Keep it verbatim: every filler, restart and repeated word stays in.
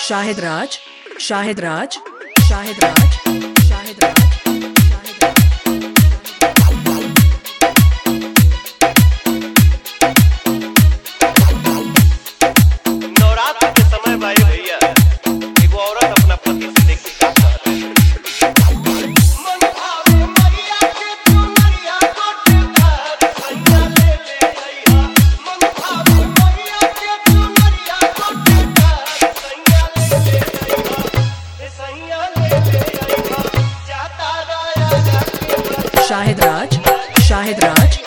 शाहिद राज, शाहिद राज, शाहिद राज, शाहिद राज, नवरात्र के समय भाई भैया एगो औरत अपना पति से देख के का कहत है। मन भावे मैया के चुनरिया गोटेदार सैया ले ले अइहा। मन भावे मैया के चुनरिया गोटेदार सैया ले ले अइहा। ए सैया ले ले अइहा। जाता राया जाके शाहिद राज, शाहिद राज।